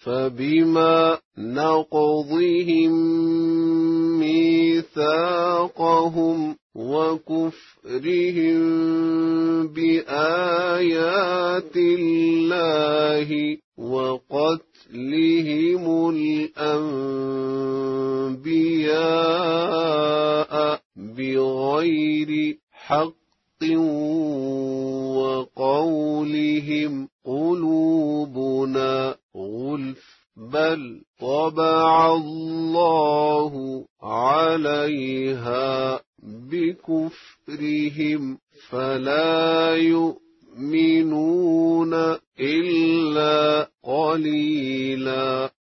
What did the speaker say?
فبما نقضهم ميثاقهم وكفرهم بآيات الله وقتلهم الأنبياء بغير حق وقولهم قلوبنا غلف بل طبع الله عليها بكفرهم فلا يؤمنون إلا قليلا.